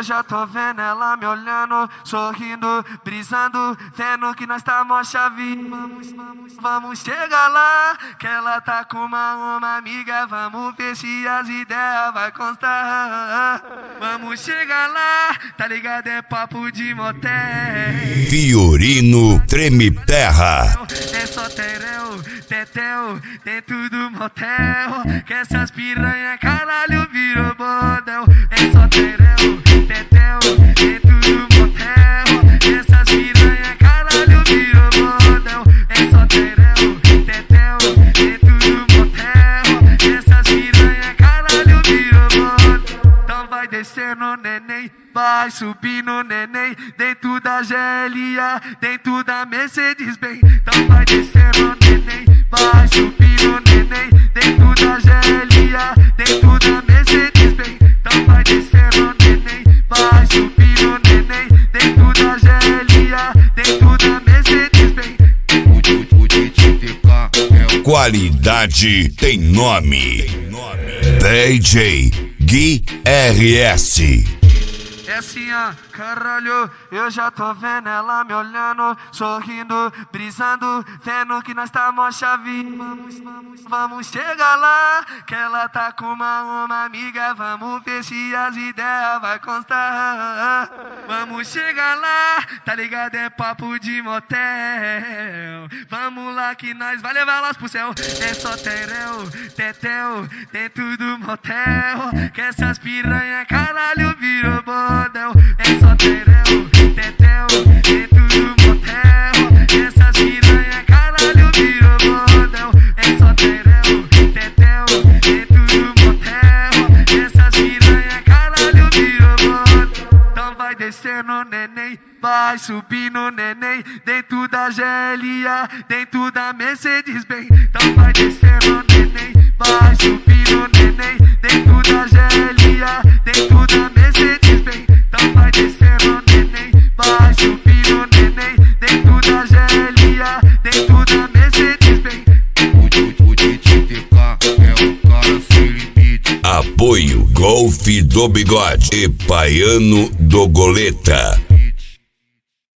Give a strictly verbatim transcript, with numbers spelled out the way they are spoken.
eu já tô vendo ela me olhando, sorrindo, brisando, vendo que nós tá mó chave. Vamos, vamos, vamos chegar lá, que ela tá com uma, uma amiga, vamos ver se as ideias vai constar. Vamos chegar lá, tá ligado? É papo de motel. Fiorino Treme Terra. É só tereu, tetel, dentro do motel. Que essas piranha caralho virou bordel. É só tereu, tetel, dentro do motel. Que essas piranha caralho virou bordel. É só tereu, tetel, dentro do motel. Que essas piranha caralho virou bordel. Então vai descendo, neném, vai subindo, neném, dentro da G L A, dentro da Mercedes-Benz. Então vai descendo, neném, vai subindo, neném, dentro da G L A, dentro da Mercedes-Benz. Então vai descendo, neném, vai subindo, neném, dentro da G L A, dentro da Mercedes-Benz. Qualidade tem nome. D J Gui R S. É assim, ó, caralho, eu já tô vendo ela me olhando, sorrindo, brisando, vendo que nós tá mó chave. Vamos, vamos, vamos chegar lá, que ela tá com uma, uma amiga, vamos ver se as ideias vai constar. Vamos chegar lá, tá ligado? É papo de motel. Vamos lá que nós vai levar elas pro céu. É só tereu, tetel, dentro do motel. Que essas piranha caralho virou bordel. É só tereu, tetel, dentro do motel. Essas piranha caralho virou bordel. É só tereu, tetel, dentro do motel. Essas piranha caralho virou bordel. Então vai descendo, neném, vai subindo, neném, dentro da G L A, dentro da Mercedes-Benz. Então vai descendo, neném, vai subindo, neném, dentro da G L A, dentro da Mercedes-Benz. Então vai descendo, neném, vai subindo, neném, dentro da G L A, dentro da Mercedes-Benz. O D J T K é o cara sem limite. Apoio Golfe do Bigode e Paiano do Goleta.